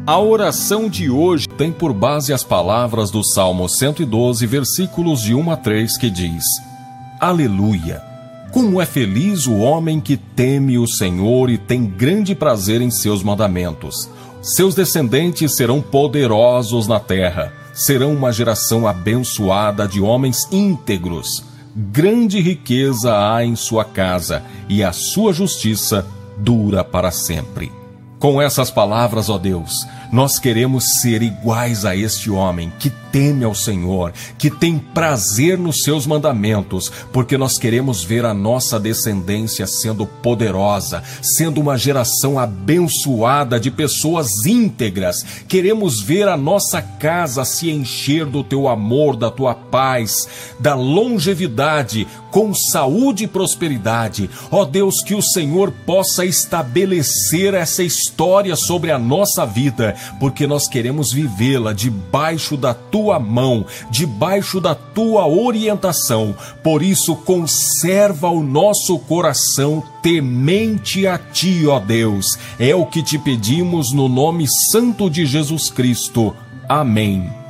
A oração de hoje tem por base as palavras do Salmo 112, versículos de 1 a 3, que diz: Aleluia! Como é feliz o homem que teme o Senhor e tem grande prazer em seus mandamentos. Seus descendentes serão poderosos na terra, serão uma geração abençoada de homens íntegros. Grande riqueza há em sua casa, e a sua justiça dura para sempre. Com essas palavras, ó Deus, nós queremos ser iguais a este homem que teme ao Senhor, que tem prazer nos seus mandamentos, porque nós queremos ver a nossa descendência sendo poderosa, sendo uma geração abençoada de pessoas íntegras. Queremos ver a nossa casa se encher do teu amor, da tua paz, da longevidade, com saúde e prosperidade. Ó Deus, que o Senhor possa estabelecer essa história sobre a nossa vida, porque nós queremos vivê-la debaixo da tua mão, debaixo da tua orientação. Por isso, conserva o nosso coração temente a ti, ó Deus. É o que te pedimos no nome santo de Jesus Cristo. Amém.